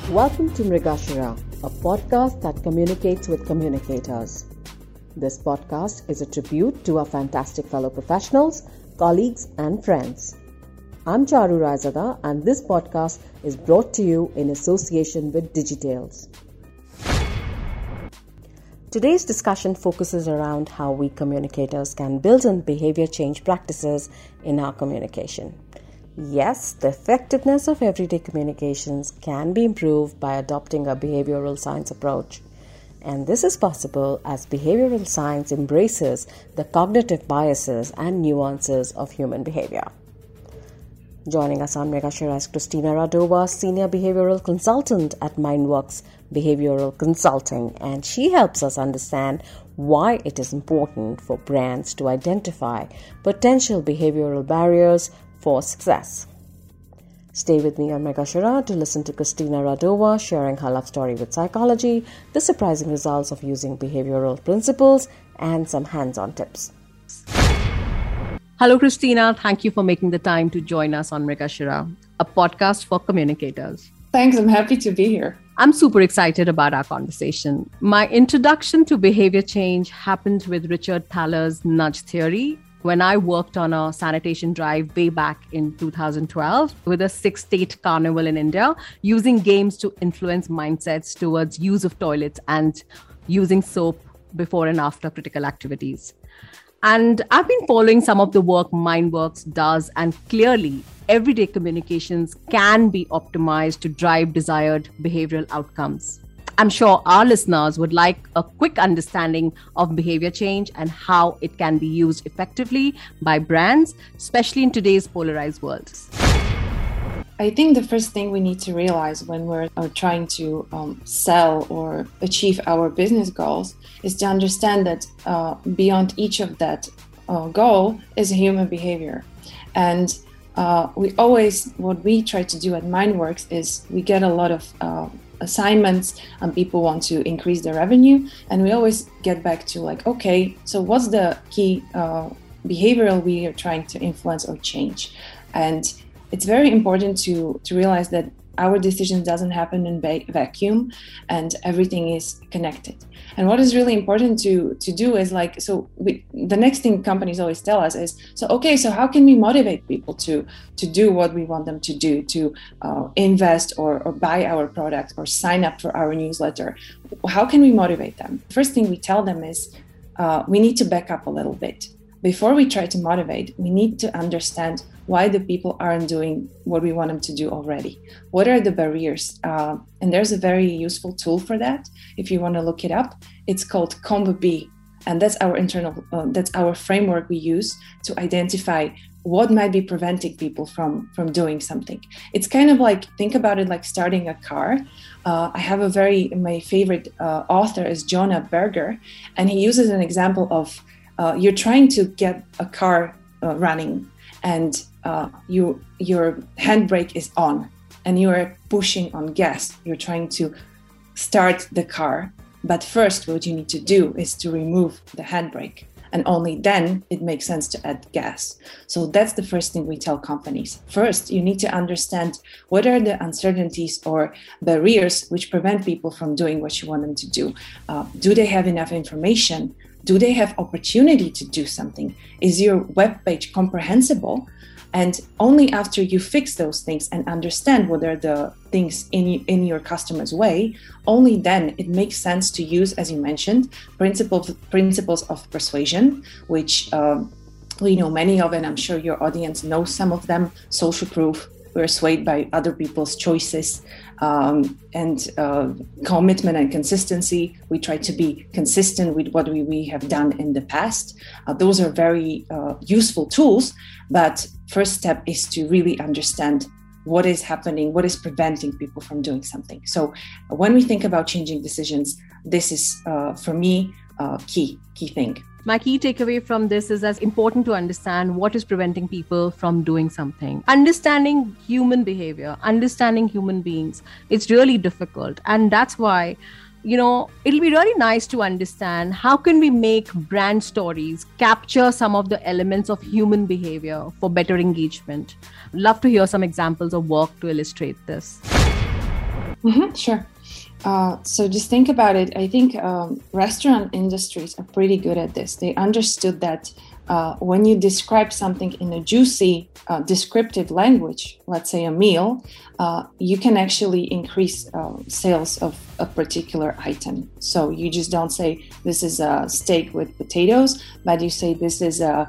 Welcome to Mrigashira, a podcast that communicates with communicators. This podcast is a tribute to our fantastic fellow professionals, colleagues and friends. I'm Charu Raizada and this podcast is brought to you in association with Digitales. Today's discussion focuses around how we communicators can build in behavior change practices in our communication. Yes, the effectiveness of everyday communications can be improved by adopting a behavioral science approach. And this is possible as behavioral science embraces the cognitive biases and nuances of human behavior. Joining us on Mrigashira is Christina Radova, Senior Behavioral Consultant at Mindworks Behavioral Consulting, and she helps us understand why it is important for brands to identify potential behavioral barriers for success. Stay with me on Mrigashira to listen to Christina Radova sharing her love story with psychology, the surprising results of using behavioral principles, and some hands-on tips. Hello, Christina. Thank you for making the time to join us on Mrigashira, a podcast for communicators. Thanks. I'm happy to be here. I'm super excited about our conversation. My introduction to behavior change happened with Richard Thaler's nudge theory when I worked on a sanitation drive way back in 2012 with a 6-state carnival in India, using games to influence mindsets towards use of toilets and using soap before and after critical activities. And I've been following some of the work Mindworks does, and clearly everyday communications can be optimized to drive desired behavioral outcomes. I'm sure our listeners would like a quick understanding of behavior change and how it can be used effectively by brands, especially in today's polarized world. I think the first thing we need to realize when we're trying to sell or achieve our business goals is to understand that beyond each of that goal is human behavior. And what we try to do at Mindworks is we get a lot of assignments and people want to increase their revenue. And we always get back to okay, so what's the key behavioral we are trying to influence or change? And it's very important to realize that our decision doesn't happen in vacuum and everything is connected. And what is really important to do is the next thing companies always tell us is, so how can we motivate people to do what we want them to do, to invest or buy our product or sign up for our newsletter? How can we motivate them? First thing we tell them is we need to back up a little bit. Before we try to motivate, we need to understand why the people aren't doing what we want them to do already. What are the barriers? And there's a very useful tool for that. If you want to look it up, it's called COMB-B. And that's that's our framework we use to identify what might be preventing people from doing something. It's kind of think about it like starting a car. I have my favorite author is Jonah Berger, and he uses an example of you're trying to get a car running and your handbrake is on and you are pushing on gas. You're trying to start the car. But first, what you need to do is to remove the handbrake. And only then it makes sense to add gas. So that's the first thing we tell companies. First, you need to understand what are the uncertainties or barriers which prevent people from doing what you want them to do. Do they have enough information? Do they have opportunity to do something? Is your web page comprehensible? And only after you fix those things and understand what are the things in your customer's way, only then it makes sense to use, as you mentioned, principles of persuasion, which we know many of, and I'm sure your audience knows some of them. Social proof, we're swayed by other people's choices, and commitment and consistency. We try to be consistent with what we have done in the past. Those are very useful tools, but first step is to really understand what is happening, what is preventing people from doing something. So when we think about changing decisions, this is, for me, key thing. My key takeaway from this is as important to understand what is preventing people from doing something. Understanding human behavior, understanding human beings, it's really difficult. And that's why, it'll be really nice to understand how can we make brand stories capture some of the elements of human behavior for better engagement. Love to hear some examples of work to illustrate this. Sure. So just think about it. I think restaurant industries are pretty good at this. They understood that when you describe something in a juicy, descriptive language, let's say a meal, you can actually increase sales of a particular item. So you just don't say this is a steak with potatoes, but you say this is a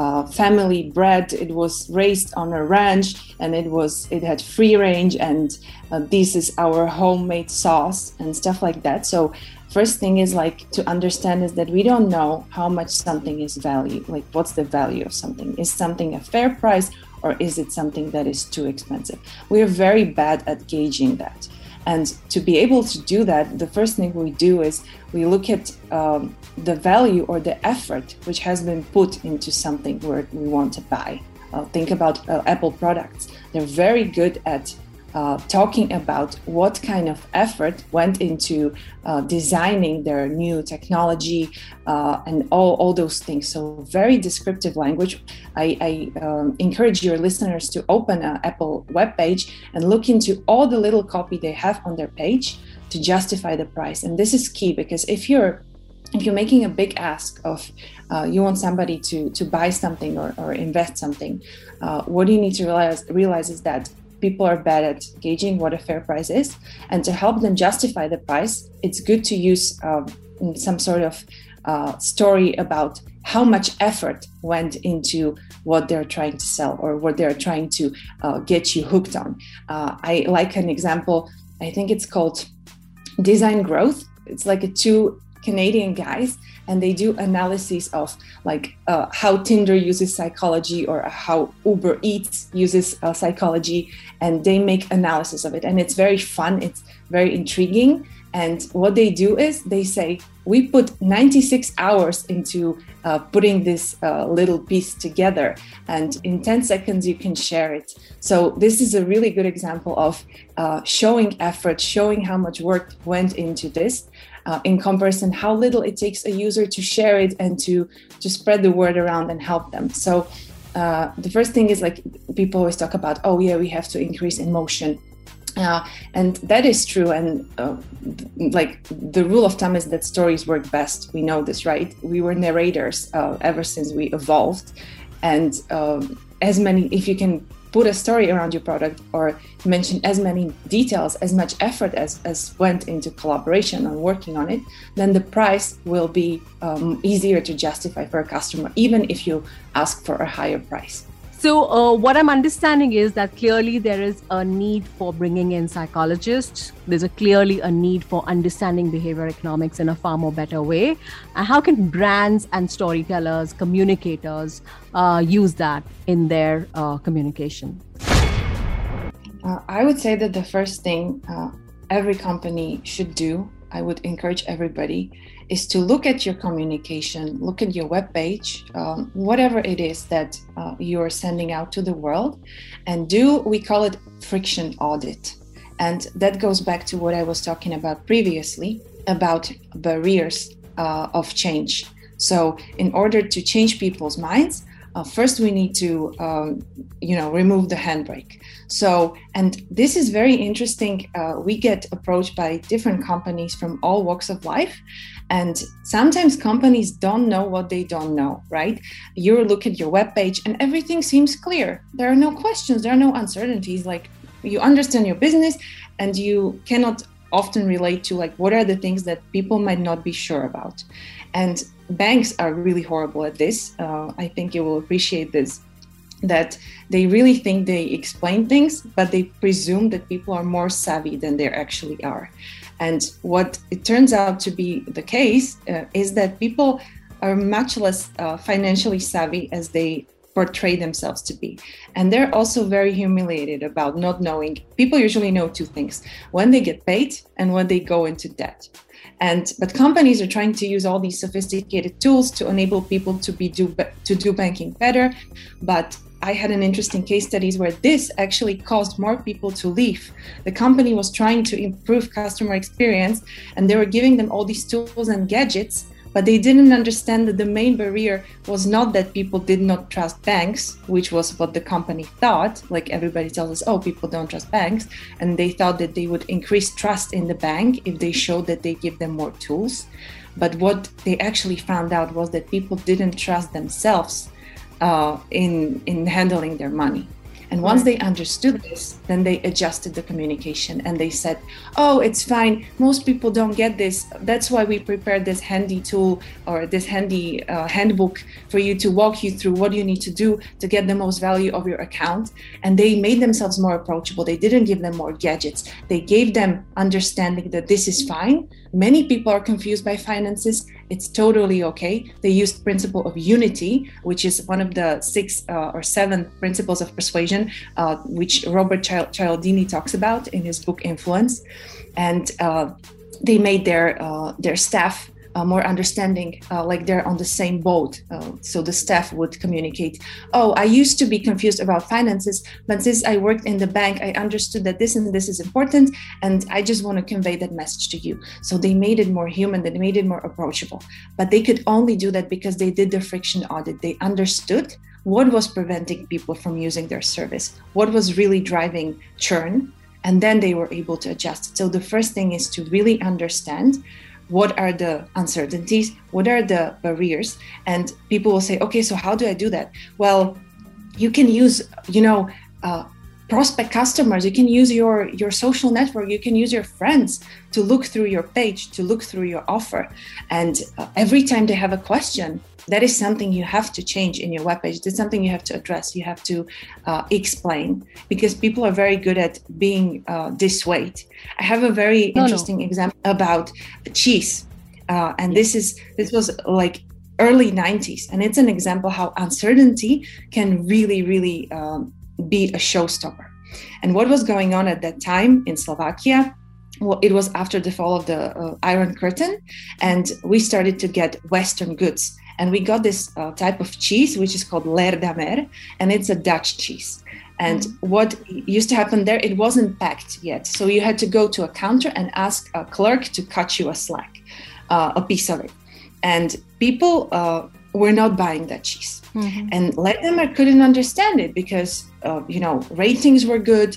family bread. It was raised on a ranch and it had free range, and this is our homemade sauce and stuff like that. So first thing is like to understand is that we don't know how much something is value. Like what's the value of something? Is something a fair price or is it something that is too expensive? We are very bad at gauging that. And to be able to do that, the first thing we do is we look at the value or the effort which has been put into something where we want to buy. Think about Apple products. They're very good at talking about what kind of effort went into designing their new technology and all those things. So very descriptive language. I encourage your listeners to open an Apple webpage and look into all the little copy they have on their page to justify the price. And this is key, because if you're making a big ask of you want somebody to buy something or invest something, what you need to realize is that people are bad at gauging what a fair price is. And to help them justify the price, it's good to use some sort of story about how much effort went into what they're trying to sell or what they're trying to get you hooked on. I like an example, I think it's called Design Growth. It's like two Canadian guys, and they do analysis of like how Tinder uses psychology or how Uber Eats uses psychology, and they make analysis of it. And it's very fun, it's very intriguing. And what they do is they say, we put 96 hours into putting this little piece together, and in 10 seconds you can share it. So this is a really good example of showing effort, showing how much work went into this. In comparison, how little it takes a user to share it and to spread the word around and help them. So the first thing is like people always talk about, oh yeah, we have to increase emotion. And that is true. And like the rule of thumb is that stories work best. We know this, right? We were narrators ever since we evolved. And if you can put a story around your product or mention as many details, as much effort as went into collaboration on working on it, then the price will be easier to justify for a customer, even if you ask for a higher price. So what I'm understanding is that clearly there is a need for bringing in psychologists. There's clearly a need for understanding behavior economics in a far more better way. And how can brands and storytellers, communicators use that in their communication? I would say that the first thing every company should do, I would encourage everybody, is to look at your communication, look at your webpage, whatever it is that you are sending out to the world, and we call it friction audit. And that goes back to what I was talking about previously about barriers of change. So in order to change people's minds, first we need to, remove the handbrake. So, and this is very interesting. We get approached by different companies from all walks of life. And sometimes companies don't know what they don't know, right? You look at your webpage and everything seems clear. There are no questions, there are no uncertainties. Like you understand your business and you cannot often relate to like what are the things that people might not be sure about. And banks are really horrible at this. I think you will appreciate this, that they really think they explain things, but they presume that people are more savvy than they actually are. And what it turns out to be the case is that people are much less financially savvy as they portray themselves to be. And they're also very humiliated about not knowing. People usually know two things: when they get paid and when they go into debt. But companies are trying to use all these sophisticated tools to enable people to do banking better. But I had an interesting case studies where this actually caused more people to leave. The company was trying to improve customer experience and they were giving them all these tools and gadgets, But they didn't understand that the main barrier was not that people did not trust banks, which was what the company thought. Like everybody tells us, oh, people don't trust banks. And they thought that they would increase trust in the bank if they showed that they give them more tools. But what they actually found out was that people didn't trust themselves in handling their money. And once they understood this, then they adjusted the communication and they said, oh, it's fine. Most people don't get this. That's why we prepared this handy tool or this handy handbook for you to walk you through what you need to do to get the most value of your account. And they made themselves more approachable. They didn't give them more gadgets. They gave them understanding that this is fine. Many people are confused by finances. It's totally okay. They used principle of unity, which is one of the 6 or 7 principles of persuasion, which Robert Cialdini talks about in his book Influence. And they made their staff more understanding, like they're on the same boat. So the staff would communicate, oh, I used to be confused about finances, but since I worked in the bank, I understood that this and this is important, and I just want to convey that message to you. So they made it more human, they made it more approachable. But they could only do that because they did the friction audit. They understood what was preventing people from using their service, what was really driving churn, and then they were able to adjust. So the first thing is to really understand what are the uncertainties, what are the barriers, and people will say, okay, so how do I do that? Well, you can use, prospect customers, you can use your social network, you can use your friends to look through your page, to look through your offer. And every time they have a question, that is something you have to change in your webpage. That's something you have to address. You have to explain, because people are very good at being dissuade. I have a very interesting example about cheese. And this was like early 90s. And it's an example how uncertainty can really, really be a showstopper. And what was going on at that time in Slovakia? Well, it was after the fall of the Iron Curtain, and we started to get Western goods. And we got this type of cheese, which is called Leerdammer, and it's a Dutch cheese. And what used to happen there, it wasn't packed yet. So you had to go to a counter and ask a clerk to cut you a piece of it. And people were not buying that cheese. Mm-hmm. And Leerdammer couldn't understand it because, ratings were good.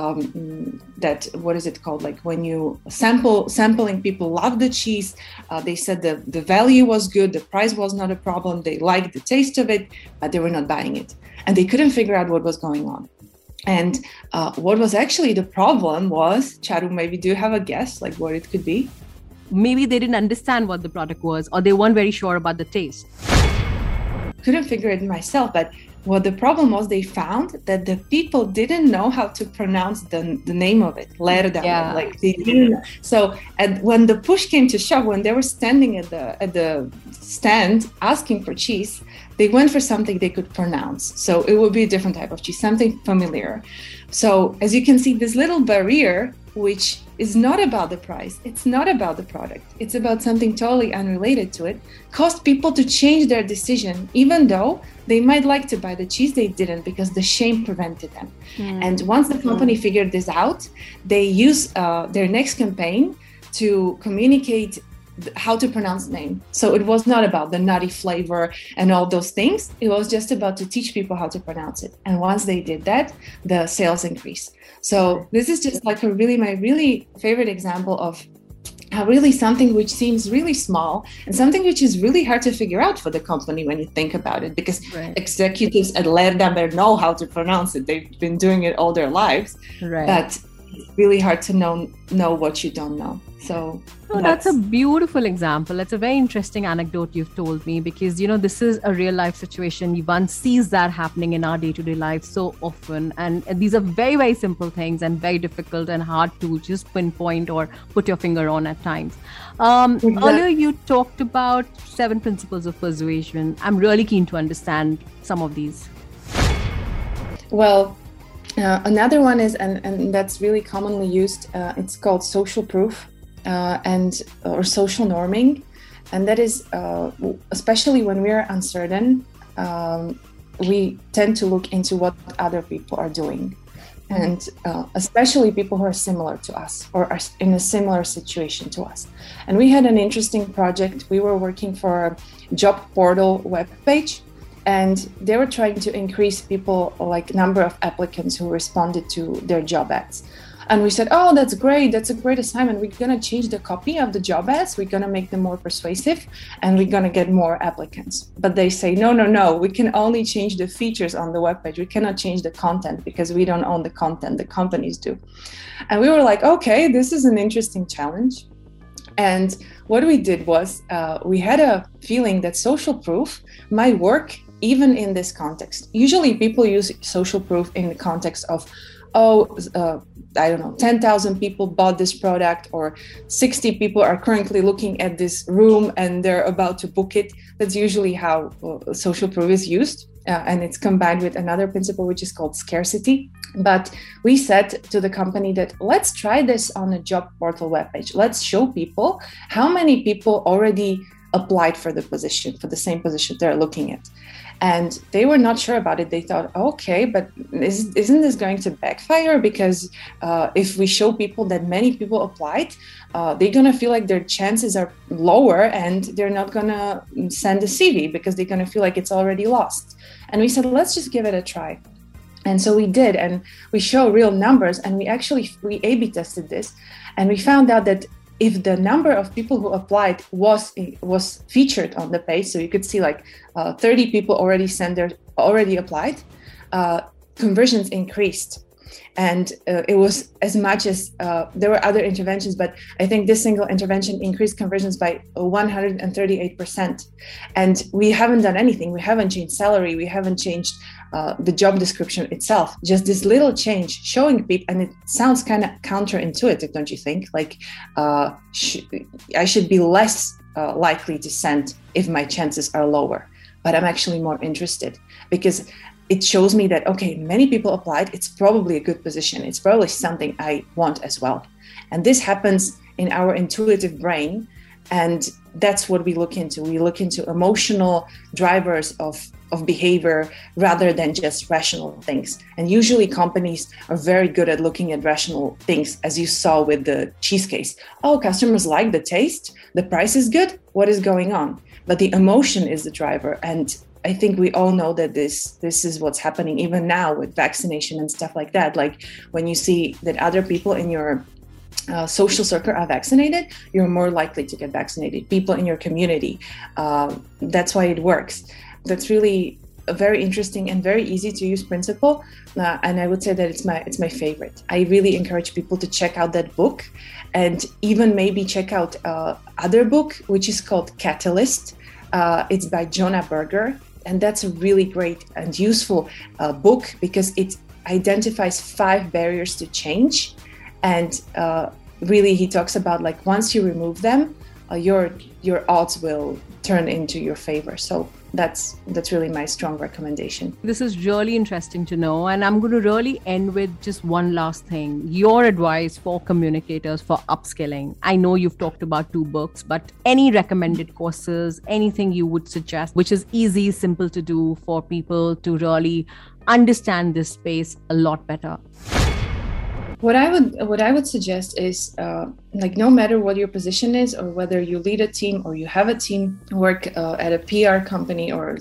That, what is it called? Like when you sampling, people love the cheese. They said the value was good. The price was not a problem. They liked the taste of it, but they were not buying it. And they couldn't figure out what was going on. And what was actually the problem was, Charu, maybe do you have a guess, like what it could be? Maybe they didn't understand what the product was, or they weren't very sure about the taste. Couldn't figure it myself, but what the problem was, they found that the people didn't know how to pronounce the name of it, Leerdammer. Yeah. Like they didn't. So, and when the push came to shove, when they were standing at the stand asking for cheese, they went for something they could pronounce. So it would be a different type of cheese, something familiar. So as you can see, this little barrier, which is not about the price, it's not about the product, it's about something totally unrelated to it, caused people to change their decision, even though they might like to buy the cheese, they didn't, because the shame prevented them. And once the company figured this out, they used their next campaign to communicate how to pronounce the name. So it was not about the nutty flavor and all those things. It was just about to teach people how to pronounce it. And once they did that, the sales increased. So this is just like my really favorite example of how really something which seems really small and something which is really hard to figure out for the company when you think about it, because executives at Leerdammer know how to pronounce it. They've been doing it all their lives. Right. But it's really hard to know what you don't know. So that's a beautiful example. That's a very interesting anecdote you've told me, because this is a real life situation. One sees that happening in our day-to-day life so often, and these are very, very simple things and very difficult and hard to just pinpoint or put your finger on at times. Earlier you talked about 7 principles of persuasion. I'm really keen to understand some of these. Well, another one is, and that's really commonly used, it's called social proof. Or social norming, and that is especially when we are uncertain, we tend to look into what other people are doing, and especially people who are similar to us or are in a similar situation to us. And we had an interesting project. We were working for a job portal webpage, and they were trying to increase people, like number of applicants who responded to their job ads. And we said, oh, that's great. That's a great assignment. We're going to change the copy of the job ads. We're going to make them more persuasive, and we're going to get more applicants. But they say, no. We can only change the features on the webpage. We cannot change the content because we don't own the content. The companies do. And we were like, okay, this is an interesting challenge. And what we did was we had a feeling that social proof might work even in this context. Usually people use social proof in the context of, I don't know, 10,000 people bought this product, or 60 people are currently looking at this room and they're about to book it. That's usually how social proof is used. And it's combined with another principle, which is called scarcity. But we said to the company that let's try this on a job portal webpage. Let's show people how many people already applied for the position, for the same position they're looking at. And they were not sure about it. They thought, okay, but isn't this going to backfire? Because if we show people that many people applied, they're going to feel like their chances are lower and they're not going to send a CV because they're going to feel like it's already lost. And we said, let's just give it a try. And so we did, and we show real numbers, and we A/B tested this, and we found out that if the number of people who applied was featured on the page, so you could see like 30 people already applied, conversions increased. And it was as much as there were other interventions, but I think this single intervention increased conversions by 138%. And we haven't done anything. We haven't changed salary. We haven't changed the job description itself. Just this little change showing people, and it sounds kind of counterintuitive, don't you think? Like I should be less likely to send if my chances are lower, but I'm actually more interested because it shows me that, okay, many people applied. It's probably a good position. It's probably something I want as well. And this happens in our intuitive brain. And that's what we look into. We look into emotional drivers of behavior rather than just rational things. And usually companies are very good at looking at rational things, as you saw with the cheese case. Oh, customers like the taste. The price is good. What is going on? But the emotion is the driver. And I think we all know that this is what's happening even now with vaccination and stuff like that. Like when you see that other people in your social circle are vaccinated, you're more likely to get vaccinated. People in your community, that's why it works. That's really a very interesting and very easy to use principle. And I would say that it's my favorite. I really encourage people to check out that book and even maybe check out other book, which is called Catalyst. It's by Jonah Berger. And that's a really great and useful book because it identifies 5 barriers to change. And really, he talks about like once you remove them, your odds will turn into your favor. So that's really my strong recommendation. This is really interesting to know. And I'm going to really end with just one last thing. Your advice for communicators for upskilling. I know you've talked about 2 books, but any recommended courses, anything you would suggest, which is easy, simple to do for people to really understand this space a lot better? What I would suggest is like no matter what your position is, or whether you lead a team or you have a team, work at a PR company or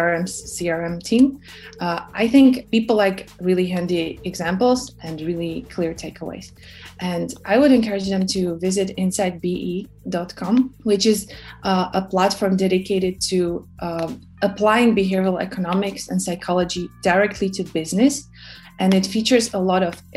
CRM team, I think people like really handy examples and really clear takeaways. And I would encourage them to visit insightbe.com, which is a platform dedicated to applying behavioral economics and psychology directly to business. And it features a lot of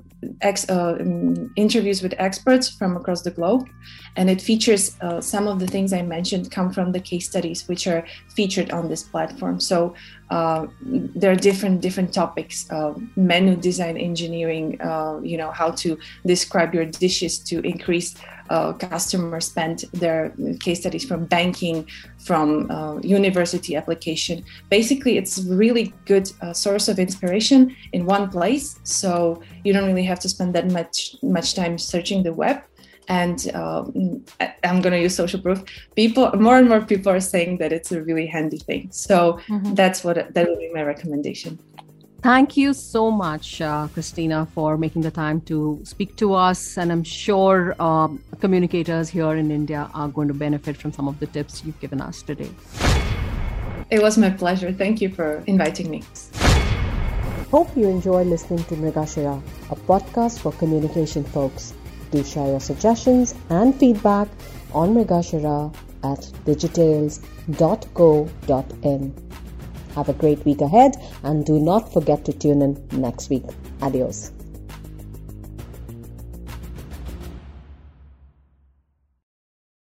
interviews with experts from across the globe. And it features some of the things I mentioned come from the case studies, which are featured on this platform. So there are different topics, menu design engineering, how to describe your dishes to increase customer spend. There are case studies from banking, from university application. Basically, it's a really good source of inspiration in one place. So you don't really have to spend that much time searching the web. And I'm going to use social proof. More and more people are saying that it's a really handy thing. So that would be my recommendation. Thank you so much, Christina, for making the time to speak to us. And I'm sure communicators here in India are going to benefit from some of the tips you've given us today. It was my pleasure. Thank you for inviting me. Hope you enjoy listening to Mrigashira, a podcast for communication folks. Do share your suggestions and feedback on Mrigashira at digitales.co.in. Have a great week ahead and do not forget to tune in next week. Adios.